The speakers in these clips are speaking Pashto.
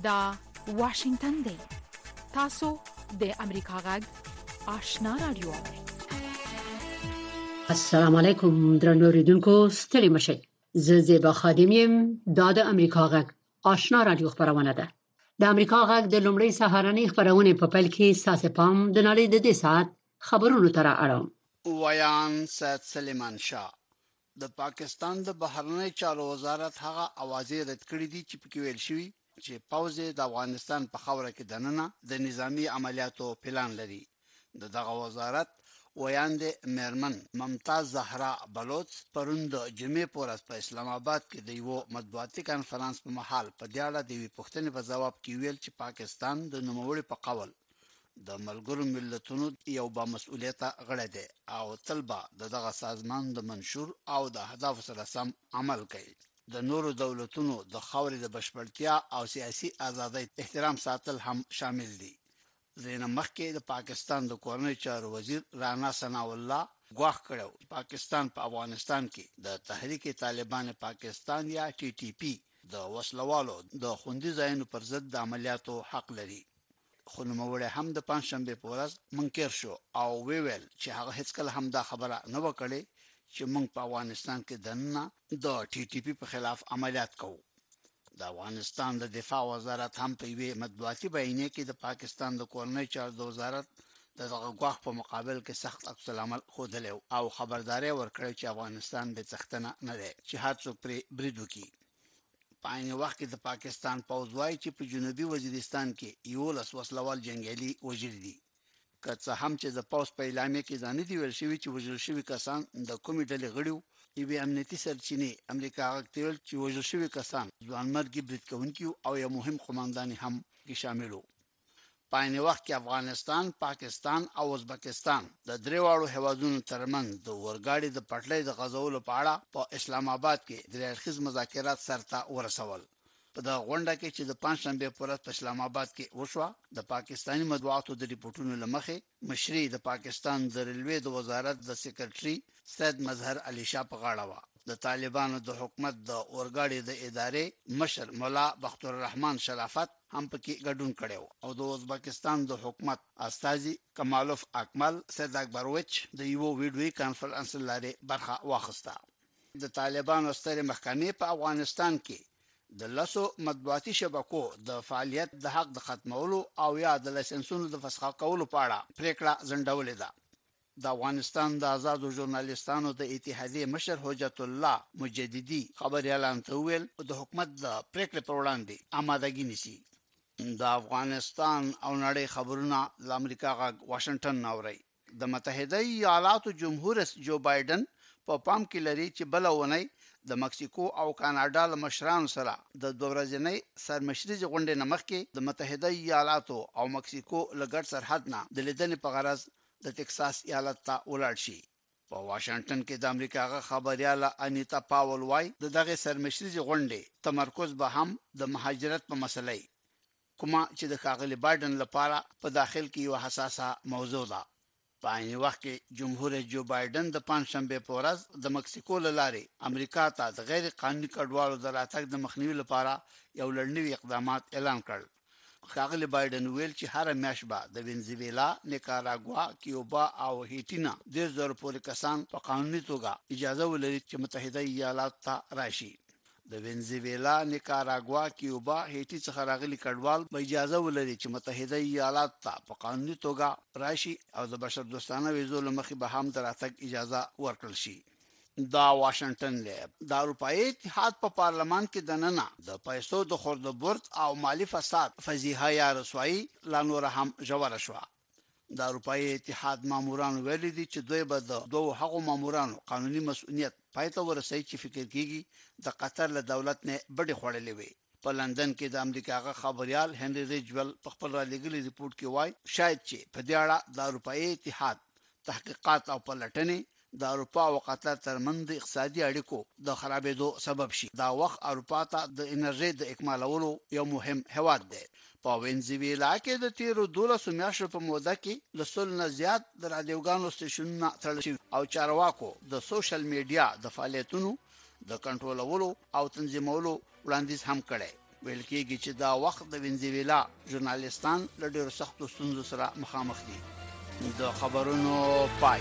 دا واشنگتن دی. تاسو د امریکا غږ آشنا رادیو. السلام علیکم درنو اوریدونکو، ستړي مشئ. زه زیبا خادم یم. دا د امریکا غږ آشنا رادیو خبرونه ده. د امریکا غږ د لومړۍ سهارنۍ خبرونه په پیل کې ساسه پام د نړۍ د دې ساعت خبرونو تر اړوم. ویان سید سلیمان شاه د پاکستان د بهرنی چارو وزارت هغه اوازې رد کړې دي چې پکې ویل شوی چې پوځ د افغانستان په خاوره کې دننه د نظامی عملیاتو پلان لري. دغه وزارت ویاند میرمن ممتاز زهرا بلوچ پرون د جمعې په ورځ په اسلام آباد کې د یو مطبوعاتي کانفرنس په محل په دې اړه د پوښتنې په جواب کې ویل چې پاکستان د نوموړي په قول د ملګرو ملتونو یو با مسؤلیت غړی دی او طلبه دغه سازمان د منشور او د اهداف سره سم عمل کوي. د نورو دولتونو د خاورې د بشپړتیا او سیاسي ازادۍ احترام ساتل هم شامل دي. زینه مخکې د پاکستان د کورنۍ چارو وزیر رانا ثناء الله ګواښ کړو پاکستان په افغانستان کې د تحریک طالبان پاکستان یا ټي ټي پی د وسلوالو د خوندي ځایونو پر ضد د عملیاتو حق لري. خو نوموړی هم د پنځشنبه په ورځ منکر شو او ویل چې هغه هیڅ کله هم دا خبره نه وکړي چې موږ په افغانستان کې دننه د ټي ټي پی په خلاف عملیات کوو. د افغانستان د دفاع وزارت هم په یوه مطبوعاتي بیانیه کې د پاکستان د کورنۍ چارو د وزارت دغه ګواښ په مقابل کې سخت عکس العمل خوده او خبرداري ورکړی چې افغانستان د څښتنه نه دی چې هر څوک پرې برید وکړي. په عین وخت کې د پاکستان پوځ وايي چې په جنوبي وزیرستان کې 11 وسلوال جنگیالي وژل دي. که څه هم چې د پوځ په اعلامیه کې ځانې دی ویل شوی چې وژل شوی کسان د کومې ډلې غړي یوه امنیتي سرچینې امریکا غوښتل چې وژل شوی کسان ځوانمرګي برید کوونکي او یو مهم قوماندان هم کې شامل وو. په عین وخت کې افغانستان، پاکستان او ازبکستان د درېواړو هیوادونو ترمنځ د اورګاډي د پټلۍ د غځولو په اړه په اسلام آباد کې د اړخیز مذاکرات سرته ورسول. په دا غونډه کې چې د پنځشنبه په ورځ په اسلام آباد کې وشوه، د پاکستاني مطبوعاتو د ریپورتونو لمخې مشري د پاکستان د ریلوی د وزارت د سیکریټري سید مظهر علي شاه په غاړه و. د طالبانو د حکومت د اورګاډي د ادارې مشر مولا بختور الرحمن شرافت هم پکې ګډون کړو او د ازبکستان د حکومت استازي کمالوف اکمل سید اکبرویچ د یو ویډیوي کانفرنس لارې برخه واخیسته. د طالبانو سترې محکمې په افغانستان کې د لاسو مطبوعاتي شبکو د فعالیت د حق د ختمولو او یا د لایسنسونو د فسخ کولو په اړه پریکړه ځنډولې ده. د افغانستان د آزادو ژورنالیستانو د اتحادیې مشر حجت الله مجددي خبري اعلان ویل د حکومت د پریکړې پر وړاندې آمادګي نیسي. د افغانستان او نړۍ خبرونه د امریکا غږ واشنگټن ناوړي. د متحده ایالاتو جمهور رئیس جو بایدن په پام کې لري چې بل ونی د مکسیکو او کاناډا له مشرانو سره د دوه ورځې سرمشري غونډې نه مخکې د متحده ایالاتو او مکسیکو له ګډ سرحد نه د لیدنې په غرض د ټکساس ایالت ته ولاړ شي. په واشنگټن کې د امریکا غږ خبرياله انیتا پاول وايي دغه سرمشري غونډې تمرکز به هم د مهاجرت په مسلې کومه چې د ښاغلي بایدن لپاره په داخل کې یو حساسه موضوع ده. په عین وخت کې جمهور رئیس جو بایدن د پنځشنبه په ورځ د مکسیکو له لارې امریکا ته د غیر قانوني کډوالو د راتګ د مخنیوي لپاره یو لړنوي اقدامات اعلان کړل. ښاغلي بایدن ویل چې هر میاشت به د وینزویلا، نیکاراګوا، کیوبا او هیټینا 10,000 پورې کسان په قانوني توګه اجازه ولري چې متحده ایالات ته راشي. د وینزویلا، نیکاراګوا، کیوبا، هیټي څخه راغلي کډوال به اجازه ولري چې متحده ایالات ته په قانوني توګه راشي او د بشر دوستانه ویزو لمخې به هم د راتګ اجازه ورکړل شي. دا واشنگټن دی. د اروپایي اتحاد په پارلمان کې دننه د پیسو د خوردبرد او مالی فساد فضیحه یا رسوایی لا نور هم ژوره شوه. د اروپایي اتحاد ماموران ویلي دي چې دوی به د دوه هغو مامورانو قانوني مسؤلیت پای ته ورسوي چې فکر کیږي د قطر له دولت نه بډې خوړلې وي. په لندن کې د امریکا غا خبريال هنري ریجول په خپل را لګلي ریپورت کې وایي شاید چې په دې اړه د اروپایي اتحاد تحقیقات او پلټنې د اروپا او قطر ترمنځ اقتصادي اړیکو د خرابېدو سبب شي. دا وخت اروپا ته د انرژي د اکمالولو یو مهم هواد دی. په وینزویلا کې د تیرو 12 میاشتو په موده کې لسل نه زیات د رادیوګانو سټیشنونه تړل شوي او چارواکو د سوشل میډیا د فعالیتونو د کنټرولولو او تنظیمولو وړاندیز هم کړی. ویل کېږي چې دا وخت د وینزویلا ژورنالیستان له ډېرو سختو ستونزو سره مخامخ دي. د خبرونو پای.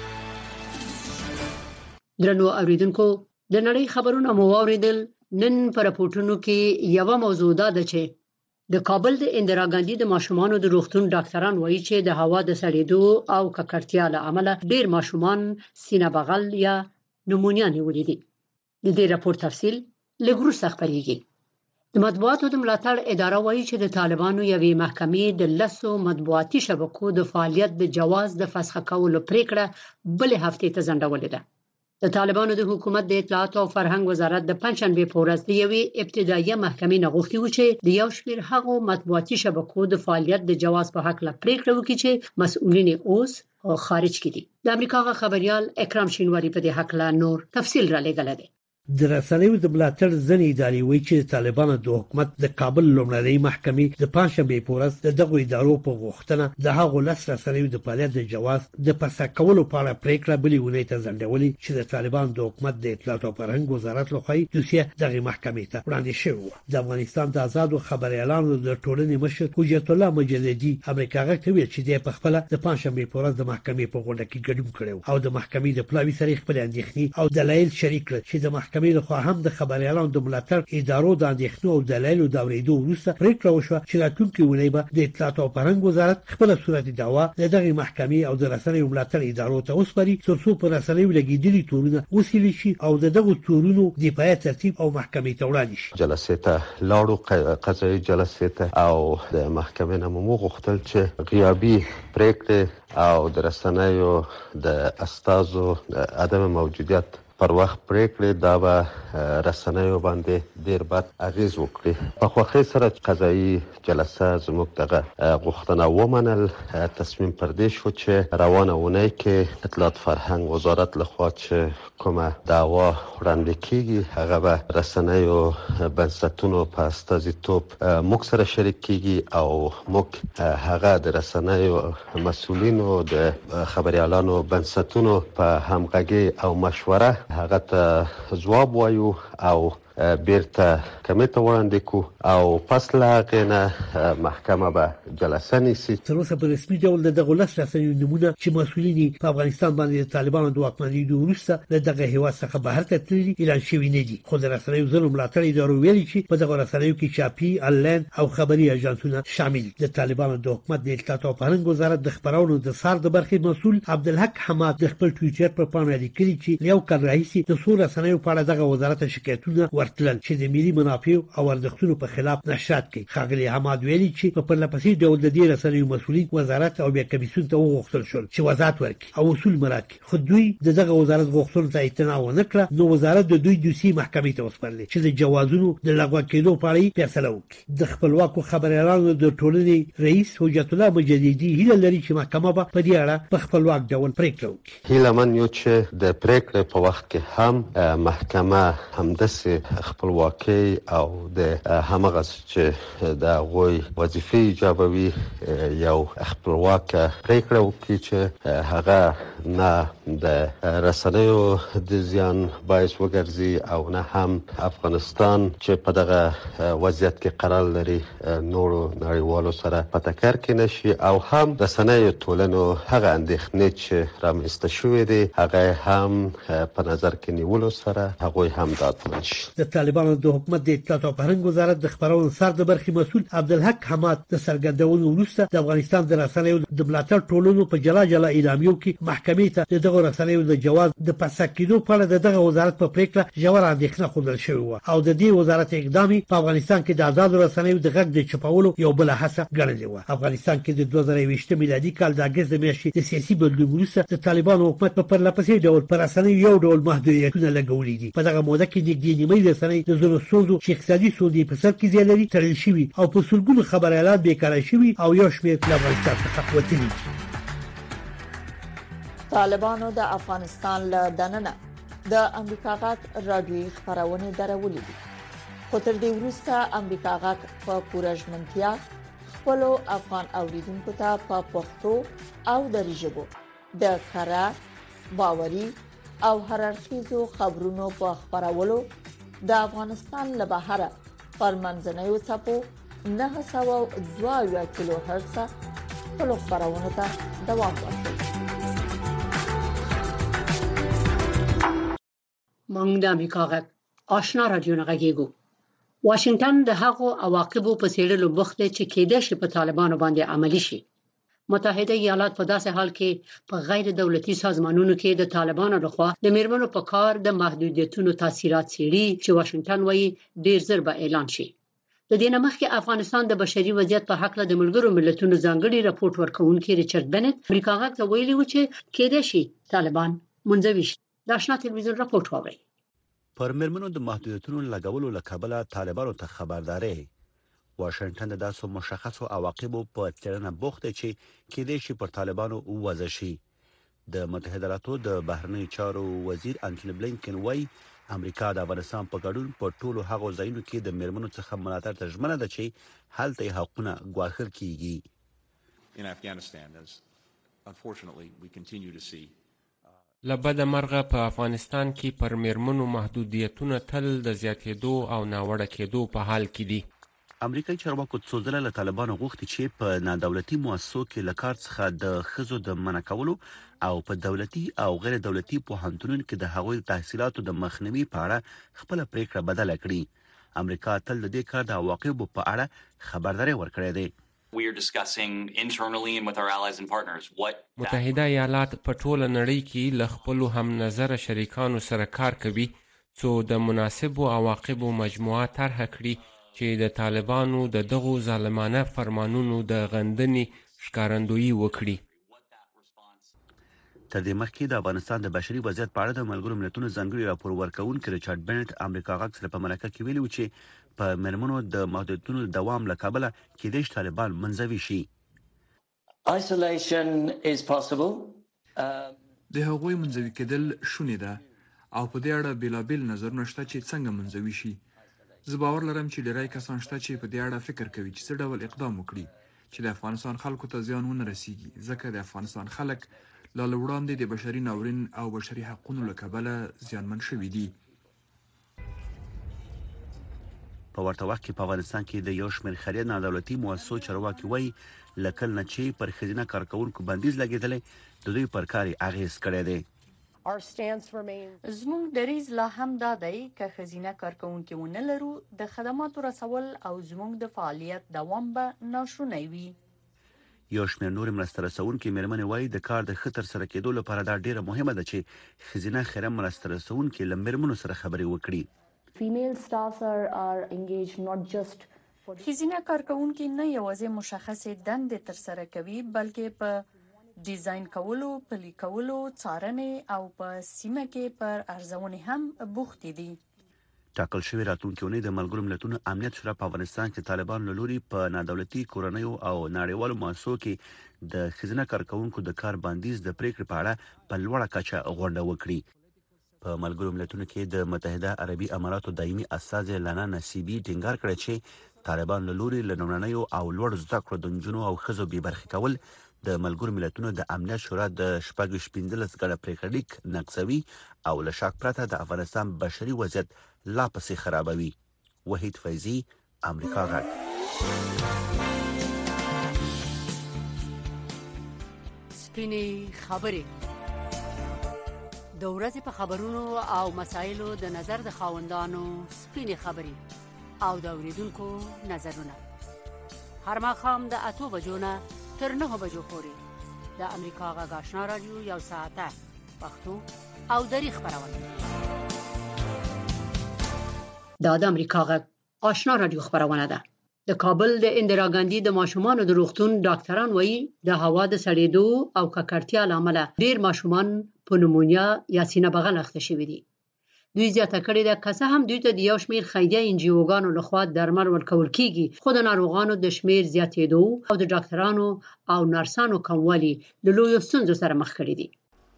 درنو اوریدونکو د نړۍ خبرونه مو واوریدل. نن پر راپورټونو کې یو موضوع ده چې د کابل د اندرا ګاندي د ماشومانو د روغتون ډاکټران وایي چې د هوا د سړېدو او ککړتیا له امله ډېر ماشومان سینه بغل یا نمونیا نیولې دي. د دې راپور تفصیل لږ خبرېږي. د مطبوعاتو د ملاتړ اداره وایي چې د طالبانو یوې محکمې د 10 مطبوعاتي شبکو د فعالیت د جواز د فسخ کولو پریکړه بل هفته ته ځنډولې ده. د طالبانو د حکومت د اطلاعات او فرهنګ وزارت د پنځشنبه په ورځ د یوې ابتدایي محکمې نه غوښتي و چې د یو شمېر هغو مطبوعاتي شبکو د فعالیت د جواز په حق لا پریکړه وکړي چې مسؤلین اوس خارج کړي. د امریکا خبريال اکرام شینواری په دې حق لا نور تفصیل را لګل دي. د رسنیو د ملاتړ ځنې ادارې وایي چې طالبانو د حکومت د کابل لومړنۍ محکمې د پنځشنبه په ورځ د دغه ادارو په غوښتنه د هغو 10 رسنیو د فعالیت د جواز د پسا کولو په اړه پریکړه بلې ونې ته ځنډولې چې د طالبانو د حکومت د اطلاعات او فرهنګ وزارت لخوا دوسیه دغه محکمې ته وړاندې شوی. د افغانستان د آزادو خبريالانو د ټولنې مشر حجت الله مجلدي امریکا غږ ته ویل چې د خپل د پنځشنبه په ورځ د محکمې په غونډه کې ګډون کړو او د محکمې د پلاوي سره خپل اندېښنې او دلایل شریک کړل چې د محکمې لخوا هم د خبريالانو د ملاتړ ادارو د اندېښنو او دلایلو د اورېدو وروسته پریکړه وشوه چې راتلونکي ونې به د اطلاعات او فرهنګ وزارت خپل صورت دعوا دغه محکمې او د رسنیو ملاتړ ادارو ته وسپاري ترڅو په رسنیو لګیدلي تورونه وسیلې شي او دغه تورونو د پای ترتیب او محکمې ته وړاندې شي. جلسې ته لاړو قضایي جلسې ته او د محکمې نه مو غوښتل چې غیابي پریکړه او د رسنیو د استازو عدم موجودیت پر وخت پریکړه دا به رسنیو باندې ډیر بد اغیز وکړي. په خوښۍ سره قضایي جلسه زموږ دغه غوښتنه ومنل. تصمیم پر دې شو چې روانه ونې کې اطلاعات فرهنګ وزارت لخوا چې کومه دعوا وړاندې کیږي هغه به رسنیو بنسټونو په استازیتوب موږ سره شریک کیږي او موږ هغه د رسنیو مسؤلینو د خبريالانو بنسټونو په همغږي او مشوره هغه ته ځواب وایو او بیرته کمیته وړاندې کو او پس لا غنه محکمه به جلسه نیسي. تر اوسه په رسمي ډول دغه لس رسنیو نمونه چې مسؤلین په افغانستان باندې طالبانو د واکمنۍ وروسته دغه هیواد څخه بهر ته تللي اعلان شوی نه دي. خو د رسنیو ځینو ملاتړ ادارو ویلي چې په دغه رسنیو کې چاپی انلاین او خبري اژانسونه شامل دي. د طالبانو د حکومت د اطلاعات او فرهنګ وزارت د خبرونو د سار د برخې مسؤل عبدالحق حماد د خپل ټویټر پر پاڼه لیکلي چې یو کال راهیسې د څو رسنیو په اړه دغه وزارت شکایتونه ورتلل چې د ملي منافع او ارزښتونو په خلاف نشرات کوي. خاغلی حماد ویلي چې په پرلپسې ډول د دې رسنیو مسؤلین وزارت او بیا کمیسیون ته وغوښتل شول چې وضاحت ورکړي او اصول مراعات کړي. خو دوی دغه وزارت غوښتنو ته اعتنا ونه کړه. نو وزارت د دوی دوسیې محکمې ته وسپارلې چې د جوازونو د لغوه کېدو په اړه فیصله وکړي. د خپلواکو خبريالانو د ټولنې رئیس حجت الله مجلدي هیله لري چې محکمه به په دې اړه په خپلواک ډول پریکړه وکړي. هیله من یو چې د پریکړې په وخت کې هم محکمه همداسې خپلواکي او د همغه چې د غوي وظیفه ایجابوي یو خپلواک پریکړه وکړي چې هغه نه د رسنیو د زیان باعث وګرځي او نه هم افغانستان چې په دغه وضعیت کې قرار لري نورو نړیوالو سره په ټکر کې نشي او هم رسنیو ټولنو هغه اندېښنې چې رامنځته شوې دي هغه هم په نظر کې نیولو سره هغه هم ډاډمن شي. د طالبانو د حکومت د اطلاعات او فرهنګ وزارت د خبرونو سر د برخې مسؤل عبدالحق حماد د سرګردونو وروسته د افغانستان د رسنیو د ملاتړ ټولنو په جلا جلا اعلامیو کې محکمې ته دغه رسنیو د جواز د پسا کېدو په اړه دغه وزارت په پریکړه ژور اندېښنه خوندل شوی و او د دې وزارت اقدام په افغانستان کې د آزاد رسنیو د غږ د چپاولو یو بل هڅه ګڼل و. افغانستان کې د 2020 میلادي کال د اگست میاشتې د سیاسي بدلون وروسته د طالبانو حکومت په پرلپسې ډول پر رسنیو یو ډول محدودیتونه لګولې دي. په دغه موده کې نږدې نیمه رسنۍ د زړه سوزو چې اقتصادي سودې په سر کې زیالري تړل شوی او په سلګونو خبريالان بیکاره شوی او یو شمېر د افغانستان څخه وتلي. طالبانو د افغانستان له دننه د امریکا غږ رادیوي خبرونه درولې دي. خو تر دې وروسته امریکا غږ په پوره ژمنتیا خپل افغان اوریدونکو ته په پښتو او دری ژبه د کره باوري او هر اړخیزو خبرونو په خبرولو د افغانستان له بهره پر منځنوي څپو 902 کیلو هرتز په خبرونه ته دوام ورکوي. مونږ د امریکا غږ آشنا رادیو نه غږیږو. واشنگټن د هغو عواقبو په څېړلو بوخت دی چې کېدای شي په طالبانو باندې عملی شي. متحده ایالات په داسې حال کې په غیر دولتي سازمانونو کې د طالبانو لخوا د میرمنو په کار د محدودیتونو تاثیرات څېړي چې واشنگټن وایي ډیر زر به اعلان شي. د دې نه مخکې افغانستان د بشري وضعیت په حق له د ملګرو ملتونو ځانګړي راپورټ ورکوونکي ریچارډ بنت امریکا غږ ته ویلي و چې کېدای شي طالبان منځوي شي. د آشنا ټلویزیون راپورټ واوري. پر میرمنو د محدودیتونو لګولو له کبله طالبانو ته خبرداري. واشنگټن د داسو مشخصو عواقبو په څېړنه بوخت دی چې کېدای شي پر طالبانو ووځي شي. د متحده ایالاتو د بهرنی چارو وزیر انټونی بلینکن وايي امریکا د افغانستان په ګډون په ټولو هغو ځایونو کې د میرمنو څخه ملاتړ ته ژمنه ده چې هلته حقونه ګواښل کیږي. In Afghanistan, as unfortunately we continue to see لبد مرغه په افغانستان کې پر میرمنو محدودیتونه تل د زیاتېدو او ناوړه کېدو په حال کې دي. امریکایي چارواکو څو ځله له طالبانو غوښتي چې په نادولتي مؤسسو کې له کار څخه د ښځو د منع کولو او په دولتي او غیر دولتي پوهنتونونو کې د هغوی تحصیلاتو د مخنیوي په اړه خپل پریکړه بدله کړي. امریکا تل د دې کار د عواقبو په اړه خبرداري ورکړې ده. We are discussing internally and with our allies and partners متحده ایالات په ټوله نړۍ کې له خپل هم نظر شریکانو سره کار کوي څو د مناسبو عواقبو مجموعه طرح کړي چې د طالبانو د دغو ظالمانه فرمانونو د غندنې ښکارندویي وکړي. تر دې مخکې د افغانستان د بشري وضعیت په اړه د ملګرو ملتونو ځانګړي راپور ورکوونکي ریچارډ بنت امریکا غږ سره په مرکه کې ویلي و چې په میرمنو د محدودیتونو دوام له کبله کېدای شي طالبان منځوي شي. Isolation is possible. د هغوی منځوي کېدل شونې ده او په دې اړه بیلابیل نظرونه شته چې څنګه منځوي شي. زه باور لرم چې ډیری کسان شته چې په دې اړه فکر کوي چې څه ډول اقدام وکړي چې د افغانستان خلکو ته زیان ونه رسیږي ځکه د افغانستان خلک لا وړاندې د بشري ناورین او بشري حقوقو له کبله زیانمن شوي دي. په ورته وخت کې په افغانستان کې د یو شمېر خیریه نادولتي مؤسسو چارواکي وایي له کله نه چې پر ښځینه کارکوونکو بندیز لګېدلی د دوی پر کار یې اغېز کړی دی. زموږ دریځ لا هم دا دی که ښځینه کارکوونکي ونه لرو د خدماتو رسول او زموږ د فعالیت دوام به ناشونی وي. یو شمېر نور مرسته رسونکي میرمنې وایي د کار د ښه ترسره کېدو لپاره دا ډیره مهمه ده چې ښځینه خیریه مرسته رسونکي له میرمنو سره خبرې وکړي. ښځینه کارکوونکي نه یوازې مشخصې دندې ترسره کوي بلکې په ډیزاین کولو، پلي کولو، څارنې او په سیمه کې پر ارزونې هم بوختې دي. ټاکل شوی راتلونکي اونۍ د ملګرو ملتونو امنیت شورا په افغانستان کې طالبان له لوري په نادولتي کورنیو او نړیوالو مؤسسو کې د ښځینه کارکوونکو د کار بندیز د پریکړې په اړه په لوړه کچه غونډه وکړي. په ملګرو ملتونو کې د متحده عربي اماراتو دایمي استازي لانا نصیبي ټینګار کړی چې طالبان له لوري له لومړنیو او لوړ زده کړو د نجونو او ښځو بې برخې کول د ملګرو ملتونو د امنیت شورا د 15 غړو پریکړه لیک نقضوي او له شک پرته د افغانستان بشري وضعیت لا پسې خرابوي. وحید فیضی، امریکا غږ. سپینې خبرې د ورځې په خبرونو او مسایلو د نظر د خاوندانو سپینې خبرې او د اوریدونکو نظرونه هر ماښام د 8 بجو نه تر 9 بجو پورې د امریکا غږ آشنا رادیو یو ساعته پښتو او دری خبرونه. دا د امریکا غږ آشنا رادیو خبرونه ده. د کابل د اندرا ګاندي د ماشومان د روغتون ډاکټران وایي د هوا د سړېدو او ککړتیا لامل ډېر ماشومان په نمونیا یا سینه بغل اخته شوي دي. دوی زیاته کړې ده که څه هم دوی ته د یو شمېر خیریه انجیوګانو لخوا درمل ورکول کیږي خو د ناروغانو د شمېر زیاتېدو او د ډاکټرانو او نرسانو کموالی د لویو ستونزو سره مخ کړي دي.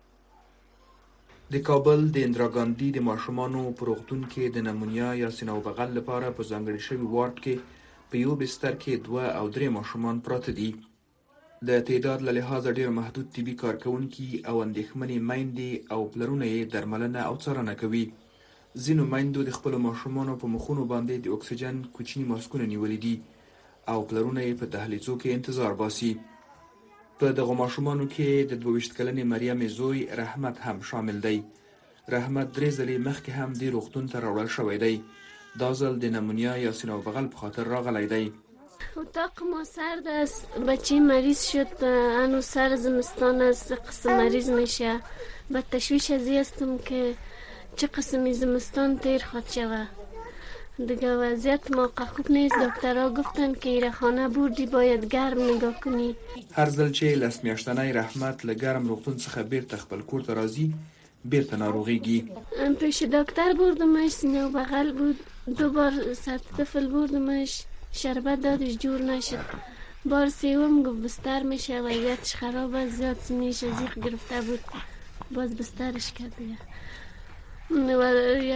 د کابل د اندرا ګاندي د ماشومانو په روغتون کې د نمونیا یا سینه بغل لپاره په ځانګړي شوي وارډ کې په یو بستر کې 2 او 3 ماشومان پراته دي. د تعداد له لحاظه ډېر محدود طبي کارکوونکي او اندېښمنې میندې او پلرونه یې درملنه او څارنه کوي. ځینو میندو د خپلو ماشومانو په مخونو باندې د اکسیجن کوچني ماسکونه نیولي دي او پلرونه یې په دهلیزو کې انتظار باسي. په دغه ماشومانو کې د 22 کلنې مریم زوی رحمت هم شامل دی. رحمت 3 ځلې مخکې هم د روغتون ته راوړل شوی دی. دا ځل د نمونیا یا سینه و بغل په خاطر راغلی دی. اتاق ما سرد است، بچه مریض شد، هنو سر زمستان است، قسم مریض میشه. به تشویش ازی هستم که چه قسمی زمستان تیر خواهد شود. دیگه وضعیت موقع خوب نیست. دکترها گفتن که ایره خانه بردی باید گرم نگاه کنی. هر ځل چې لس میاشتنی رحمت له ګرم روغتون څخه بیرته خپل کور ته راځي بیرته ناروغیږي. پیش دکتر بردمش، سینه و بغل بود، 2 بار سطح طفل بردمش، شربت دادش جور نشد. بار سوم گفت بستر میشه، وضعیتش خراب است، زیاد سمیش ازیق گرفته بود، باز بسترش کرده. و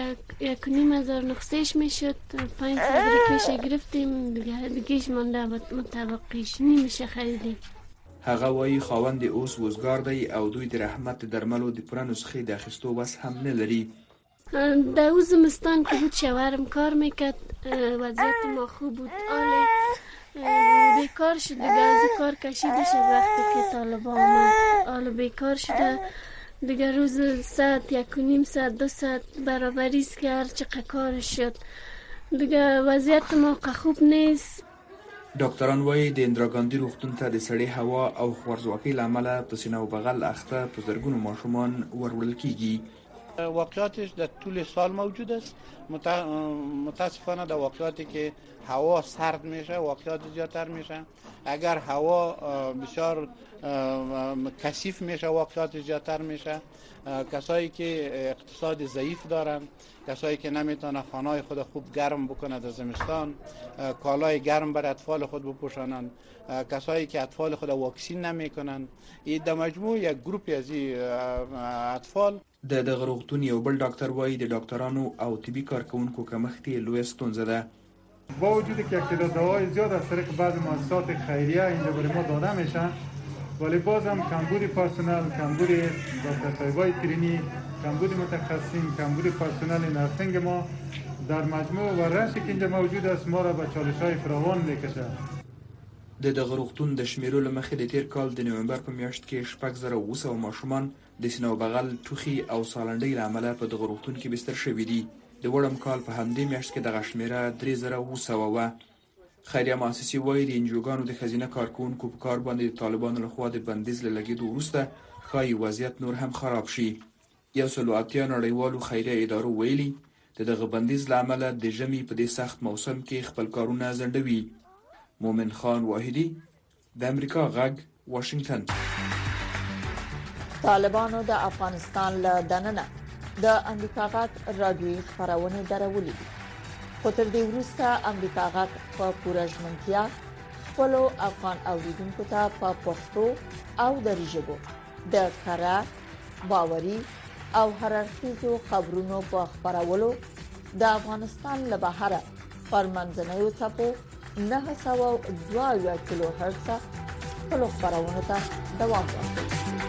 1,500 نقصهش میشد، 500 پیش گرفتیم، دیگهش مانده مطابقش نمیشه خریدیم. هغه وایي خاوند اوس وزګار دی او دوی د رحمت درملو د پوره نسخې د اخیستو وس هم نه لري. در او زمستان که بود شوهرم کار میکرد، وضعیت ما خوب بود، آله بیکار شد دیگه، از کار کشیده شد وقتی که طالبان آمد، آله بیکار شده دیگه. روز ساعت 1.5 ساعت 2 ساعت برابریز که هر چقدر کارش شد دیگه. وضعیت ما خوب نیست. ډاکټران وایي د اندراګاندي روغتون ته د سړې هوا او خوارځواکۍ له امله په سینه و بغل اخته په زرګونو ماشومان وروړل کیږي. واقعاتش در طول سال موجود است. متاسفانه در واقعاتی که هوا سرد میشه واقعات زیادتر میشه. اگر هوا بسیار کثیف میشه واقعات زیادتر میشه. کسایی که اقتصاد ضعیف دارن، کسایی که نمیتونه خانه‌های خود خوب گرم بکنه در زمستان، کالای گرم برای اطفال خود بپوشانند، کسایی که اطفال خود واکسین نمیکنن، این در مجموع یک گروپی از این اطفال. د دغه روغتون یو بل ډاکټر وایي د ډاکټرانو او طبي کارکونکو کمښت یې لویه ستونزه ده. با وجودی که دواهای زیاد از طریق بعض مؤسسات خیریه اینجا برای ما داده میشن، ولی باز هم کمبود پرسنل، کمبود دکترهای کلینیک، کمبود متخصصین، کمبود پرسنل نرسینگ ما در مجموع و رشی که اینجا موجود است ما را به چالش‌های فراوان میکشه. د دغه روغتون د شمیرو له مخې د تیر کال د نومبر په میاشت کې 6,200 ماشومان د سینه و بغل، ټوخي او سالنډۍ له امله په دغه روغتون کې بستر شوي دي. د وړم کال په همدې میاشت کې دغه شمیره 3,200 وه. خیریه مؤسسې وایي د انجوګانو د ښځینه کارکوونکو په کار باندې د طالبانو لخوا د بندیز له لګېدو وروسته ښایي وضعیت نور هم خراب شي. 180 نړیوالو خیریه ادارو ویلي د دغه بندیز له امله د ژمي په دې سخت موسم کې خپل کارونه ځنډوي. مومن خان واحدی، د امریکا غږ، واشنگتن. طالبانو د افغانستان له دننه د امریکا غږ رادیوي خبرونه درولې دي. خو تر دې وروسته امریکا غږ په پوره ژمنتیا خپل افغان اوریدونکو ته په پښتو او دری ژبه د کره، باوري او هررخیزو خبرونو په خبرولو د افغانستان له بهره پر منځنوي ټاپو 902 کیلو هرتز په خبرونه ته دوام ورکوي.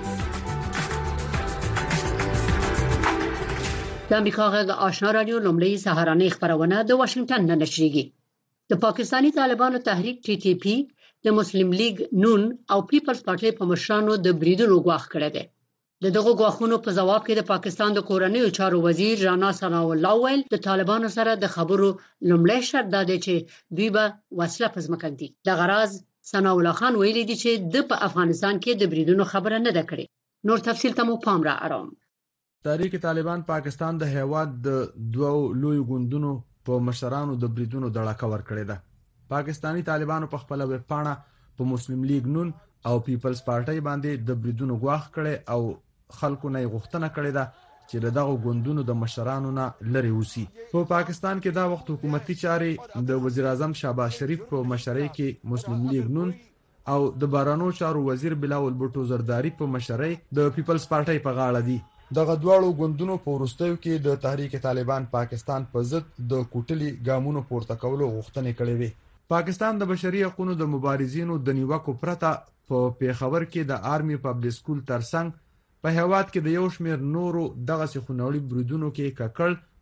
د امریکا غږ آشنا رادیو لومړی سهارنۍ خبرونه د واشنگټن نه نشریږي. د پاکستانی طالبانو تحریک TTP د مسلم لیگ نون او پیپلز پارټي په مشرانو د بریدونو غواخ کړی دی. دغه غواخونو په جواب کې د پاکستان د کورنیو چارو وزیر رانا ثناء الله ویل د طالبانو سره د خبرو لومړی شرط دا دی چې دوی به وسله پزمکندي. د غراض ثناء الله خان ویلي دي چې د په افغانستان کې د بریدونو خبره نه ده کړې. نور تفصیل ته مو پام را اړوم. تحریک طالبان پاکستان د هیواد د دوو لوی ګوندونو په مشرانو د بریدونو دړه کور کړې ده. پاکستانی طالبانو په خپل ویب پاڼه په مسلم لیگ نون او پیپلز پارټي باندې د بریدونو غواخ کړي او خلکو نه غوښتنه کړې ده چې دغه ګوندونو د مشرانو نه لري وسی. په پاکستان کې دا وخت حکومتي چاري د وزیر اعظم شهباز شریف په مشرۍ کې مسلم لیگ نون او د بارانو چارو وزیر بلاول بوټو زرداری په مشرۍ د پیپلز پارټي په غاړه دي. دغه دواړو ګوندونو په وروستیو کې د تحریک طالبان پاکستان په ضد د کوټلي ګامونو پورته کولو غوښتنې کړې وې. پاکستان د بشري حقوقو د مبارزینو د نیوکو پرته په پیښور کې د آرمي پبلک سکول ترڅنګ په هیواد کې د یو شمېر نورو دغه خونړي بریدونو کې ککړ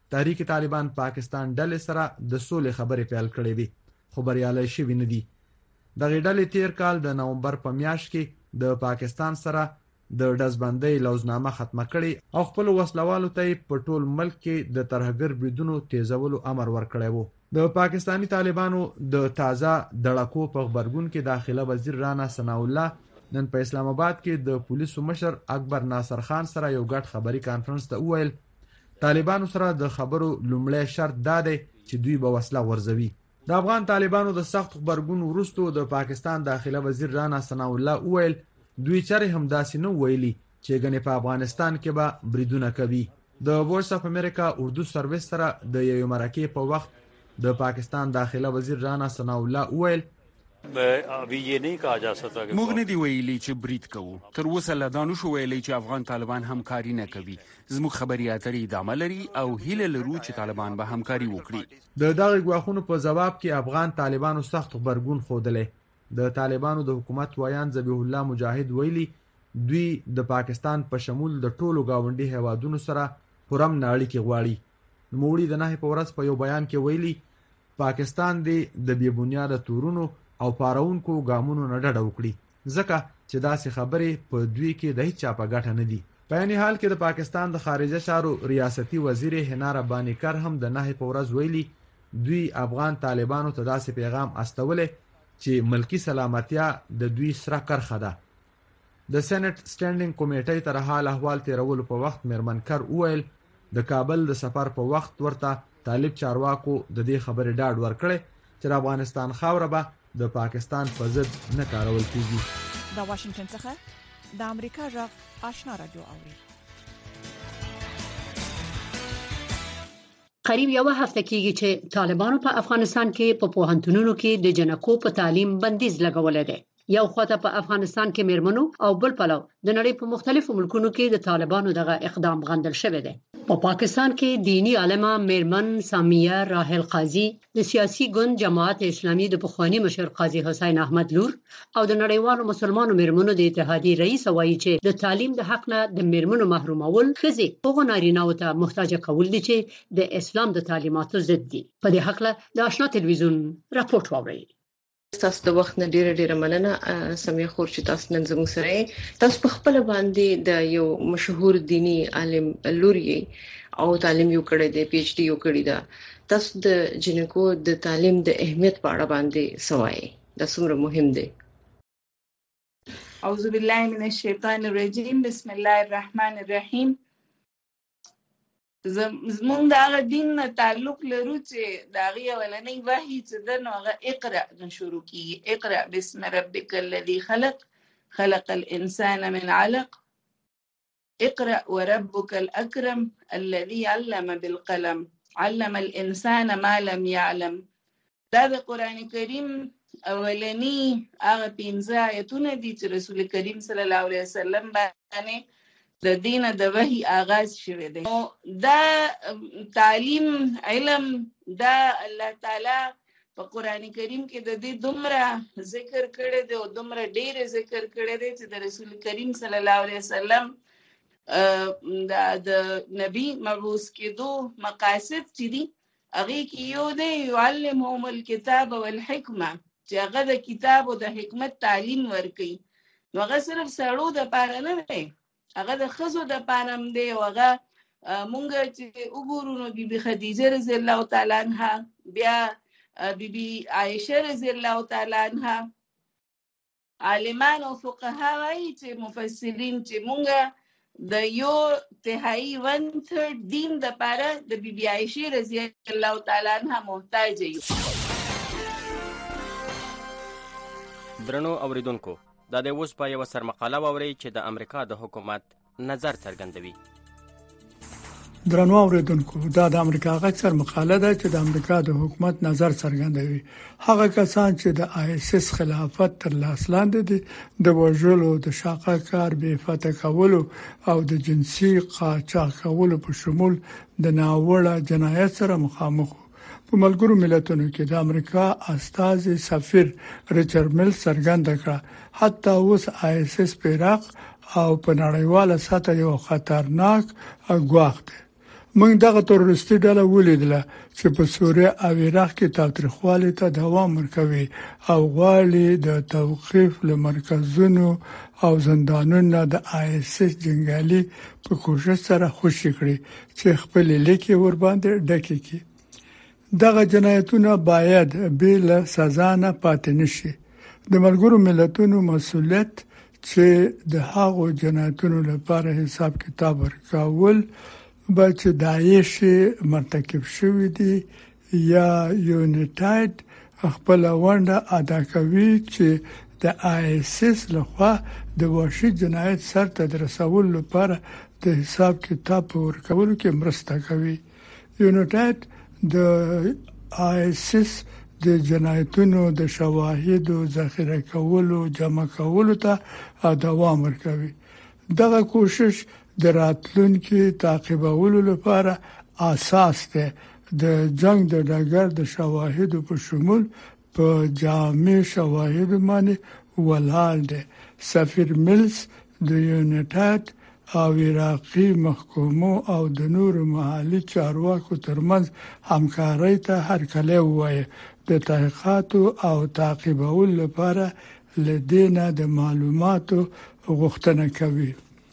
تحریک طالبان پاکستان ډلې سره د سولې خبرې پیل کړې وي خو بریالي شوي نه دي. دغه ډلې تیر کال د نومبر په میاشت کې د پاکستان سره د ډزبندۍ لوزنامه ختمه کړې او خپل وسلوالو ته په ټول ملک کې د ترهګر بریدونو تیزولو امر ورکړی وو. د پاکستانی طالبانو د تازه دړکو په خبرګون کې داخله وزیر رانا ثناء الله نن په اسلام آباد کې د پولیسو مشر اکبر ناصر خان سره یو ګډ خبري کانفرنس ته وویل طالبانو سره د خبرو لومړی شرط دا دی چې دوی به وسله ورزوي. د افغان طالبانو د سخت خبرګون وروسته د پاکستان داخله وزیر رانا ثناء الله وویل دوی چره هم داسې نه ویلي چې ګنې په افغانستان کې به بریدونه کوي. د وایس اف امریکا اردو سرویس سره د یو مرکې په وخت د پاکستان داخله وزیر رانا ثناء الله وویل موږ نه دی ویلي چې برید کوو. تر اوسه لا دا نشو ویلي چې افغان طالبان همکاري نه کوي. زموږ خبري اترې ادامه لري او هیله لرو چې طالبان به همکاري وکړي. د دغه غواخونو په جواب کې افغان طالبانو سخت خبرګون خوده. د طالبانو د حکومت وایان ذبیح الله مجاهد ویلي دوی د پاکستان په شمول د ټولو گاونډي هیوادونو سره پرم ناړي کې غواړي. نوموړي د نه په ورځ په یو بیان کې ویلي پاکستان دی د بې بنیاده تورونو او پارونکو ګامونو نه ډډه وکړي ځکه چې داسې خبرې په دوی کې د هیڅ په ګټه نه دي. په عین حال کې د پاکستان د خارجه چارو ریاستي وزیر حنا رباني کر هم د نه په ورځ ویلي دوی افغان طالبانو ته داسې پیغام استولې چې ملکی سلامتیا د دوی سره کرخه ده. د سېنات سټانډینګ کمیټې تر حال احوال تیرولو په وخت میرمن کر وویل د کابل د سفر په وخت ورته طالب چارواکو د دې خبرې ډاډ ورکړي چې د افغانستان خاوره به د پاکستان په ضد نه کارول کیږي. د واشنگټن څخه د امریکا غږ آشنا رادیو اوري. قریب یو هفته کېږي چې طالبانو په افغانستان کې په پوهنتونونو کې د جنکو په تعلیم بندیز لګولې ده. یو خواته په افغانستان کې میرمنو او بل پلو د نړۍ په مختلفو ملکونو کې د طالبانو دغه اقدام غندل شوی دی. په پاکستان کې دینی عالمه میرمن سامیه راحل قاضي د سیاسي ګوند جماعت اسلامي د پخوانی مشر قاضي حسین احمد لور او د نړیوالو مسلمانو میرمنو د اتحادیې رئیس وایي چې د تعلیم د حق نه د میرمنو محرومول ښځې هغو نارینه‌و ته محتاج کول دي چې د اسلام د تعلیماتو ضد دي. په دې حق له د آشنا تلویزیون راپورټ واورئ. تاسو د وخت نه ډیره مننه سمیه خور چې تاسو نن زموږ سره تاسو په خپل باندې د یو مشهور دینی عالم لوري او تعلیم یو کړی دی پی ایچ ډی یو کړی دا تاسو د جنکو د تعلیم د اهمیت په اړه باندې سوای دا څومره مهم دی. اعوذ بالله من الشیطان الرجیم بسم الله الرحمن الرحیم. زمونږ د هغه دین نه تعلق لرو چې د هغې اولنی وحي چې ده نو هغه اقرأ نه شروع کېږي. اقرأ بسم ربک الذي خلق خلق الانسان من علق اقرأ وربك الأكرم الذي علم بالقلم علم الانسان ما لم يعلم. دا د قرآن کریم اولنی هغه 15 آیتونه دي چې رسول کریم صلی الله علیه وسلم باندې د دین د وحی آغاز شوه دی. دا تعلیم علم دا الله تعالی په قران کریم کې د دې دومره ذکر کړی دی او دومره ډیر ذکر کړی دی چې د رسول کریم صلی الله علیه وسلم د نبی مبعوث کېدو مقاصد چې دي هغه کې یو دی يعلمهم الكتاب والحکمه چې هغه د کتاب او د حکمت تعلیم ورکړي. نو هغه صرف سړو د پاره نه دی هغه د خزو د پانم دی او هغه مونږ چې وګورو نو بیبي خدیجه رضی الله تعالی عنها بیا بیبي عائشه رضی الله تعالی عنها عالمان او فقها وايي چې مفسرین چې مونږ د یو تهایی 1/3 دین د پاره د بیبي عائشه رضی الله تعالی عنها محتاج یو. درنو اوریدونکو دا د اوس په یو سرمقاله ووري چې د امریکا د حکومت نظر څرګندوي. درنو اوریدونکو دا د امریکا غږ سرمقاله ده چې د امریکا د حکومت نظر څرګندوي. هغه کسان چې د آی اس اس خلافت تر لاس لاندې دي د وژلو د شاقه کار بې فتح کولو او د جنسي قاچاق کولو په شمول د ناوړه جنایت سره مخامخ په ملګرو ملتونو کې د امریکا استازي سفیر ریچارډ میلز څرګنده کړه حتی اوس آی اس اس په عراق او په نړیواله سطح یو خطرناک ګواښ دی. موږ دغه تروریستي ډله ولیدله چې په سوریه او عراق کې تاوتریخوالي ته دوام ورکوي او غواړي د توقيف له مرکزونو او زندانونو د ISIS جنگالي په کوشش سره خوشی کړي چې خپل لیکي ور باندې ډکې کړي. دغه جنایتونه باید بل سزا نه پاتې نشي. د ملګرو ملتونو مسؤلیت چې د هغو جنایتونو لپاره حساب کتاب ورکول بچ داعش مرتکب شوی دی یا یونایټډ خپل ونده ادا کوي چې د ISIS لخوا د وحشي جنایت سرته رسول لپاره د حساب کتاب ورکولو کې مرسته کوي. یونایټډ د ISIS د جنایتونو د شواهدو ذخیره کولو جمع کولو ته دوام ورکوي. دغه کوشش د راتلونکي تعقیبولو لپاره اساس ده. د جنگ د ډګر د شواهدو په شمول په جامع شواهد باندې ولاړ ده. سفیر میلز د یونایټډ او عراقي محکمو او د نور محلي چارواکو ترمنځ همکارۍ ته هرکلی وایي. د تحقیقات او تعقیبولو لپاره لدينا د معلوماتو غوښتنه کوي.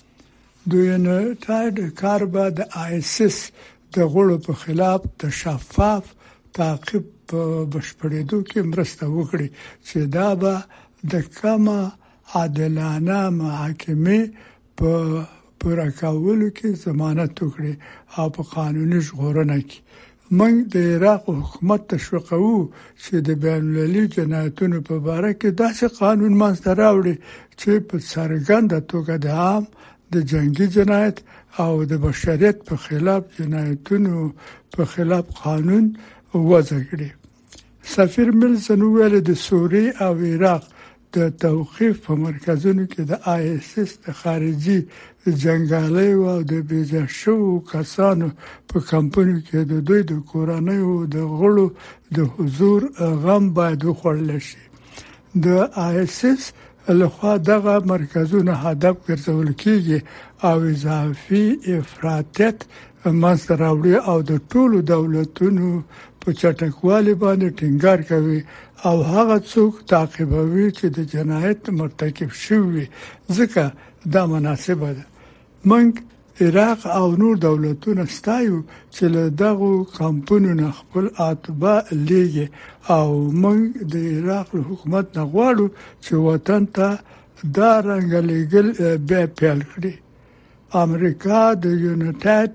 د یونایټډ کار به د ISIS د غړو په خلاف د شفاف تعقیب په بشپړېدو کې مرسته وکړي چې دا به د کما عادلانه محاکمې په پوره کولو کې ضمانت وکړي او په قانوني ژغورنه کې. موږ د عراق حکومت تشویقوو چې د بین المللي جنایتونو په اړه کې داسې قانون منځته راوړي چې په څرګنده توګه د عام د جنگي جنایت او د بشریت په خلاف جنایتونو په خلاف قانون وضع کړي. سفیر میلز نو ویل د سوریه او عراق د توقيف په مرکزونو کې د ISIS د خارجي جنگالي او د بیځشو کسانو په کمپونو کې د دوی د کورنۍ او د غړو د حضور غم باید وخوړل شي. د ISIS لخوا دغه مرکزونه هدف ګرځول کیږي او اضافي افراطیت منځته راوړي او د ټولو دولتونو په چټکوالي باندې ټینګار کوي او هغه څوک تعقیبوي چې د جنایت مرتکب شوی ځکه دا مناسبه ده. موږ عراق او نور دولتونه ستایو چې له دغه کمپونو نه خپل اتباع لیږي او موږ د عراق حکومت نه غواړو چې وطن ته دا رنګ لګل به پیل کړي. امریکا د یونایټډ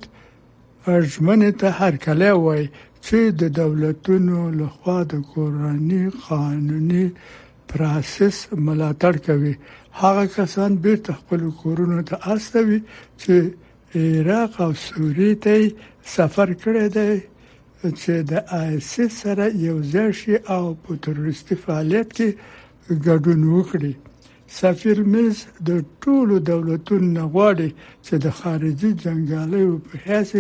ژمنې ته هرکلی وایي چې د دولتونو لخوا د کورنۍ قانوني پروسس ملاتړ کوي. هغه کسان بیرته خپل کورونو ته استوي چې عراق او سوریه ته سفر کړی دی چې د ISIS سره یو ځای شي او په تروریستي فعالیت کې ګډون وکړي. سفیر میلز د ټولو دولتونو غواړي چې د خارجي جنگالیو په حیث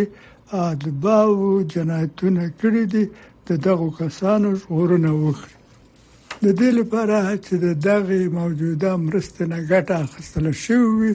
ادباو جنایتونه کړی دي دغه کسانو ژغورنه وکړي. د دې لپاره چې دغه موجوده مرسته نه ګټه اخیستل شوی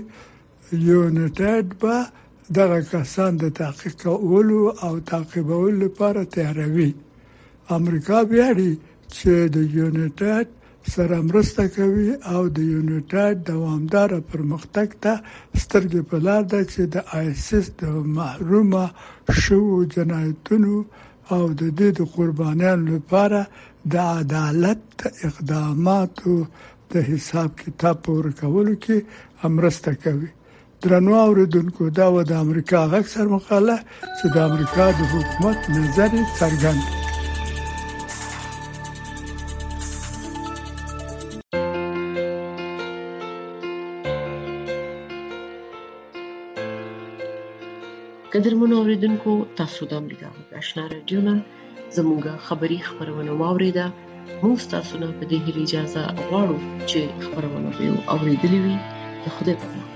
یونایټډ به دغه کسان د تحقیق کولو او تعقیبولو لپاره تیاروي. امریکا بیاړي چې د یونایټډ سره مرسته کوي او د یونایټډ دوامدار پرمختګ ته سترګې په لار ده چې د ISIS د محرومه شو جنایتونو او د دې د قربانیانو لپاره د عدالت اقداماتو د حساب کتاب ورکولو کې مرسته کوي. درنو اوریدونکو دا و د امریکا غږ سر مقاله چې د امریکا د حکومت نظر څرګند. قدرمنو اوریدونکو تاسو د امریکا غږ آشنا رادیو نه زموږه خبری خبرونه واوریده. موږ تاسو نه په دې اجازه غواړو چې خبرونه به اوریدلې وي. خدای په